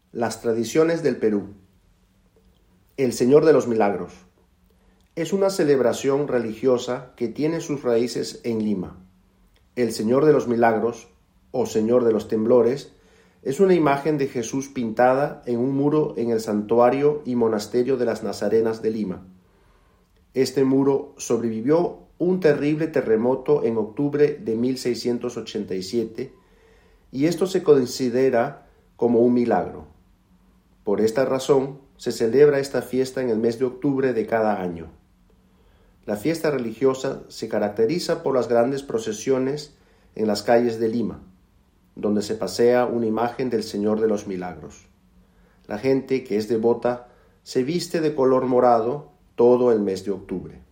Las tradiciones del Perú. El Señor de los Milagros. Es una celebración religiosa que tiene sus raíces en Lima. El Señor de los Milagros, o Señor de los Temblores, es una imagen de Jesús pintada en un muro en el santuario y monasterio de las Nazarenas de Lima. Este muro sobrevivió un terrible terremoto en octubre de 1687 y esto se considera como un milagro. Por esta razón, se celebra esta fiesta en el mes de octubre de cada año. La fiesta religiosa se caracteriza por las grandes procesiones en las calles de Lima, donde se pasea una imagen del Señor de los Milagros. La gente que es devota se viste de color morado todo el mes de octubre.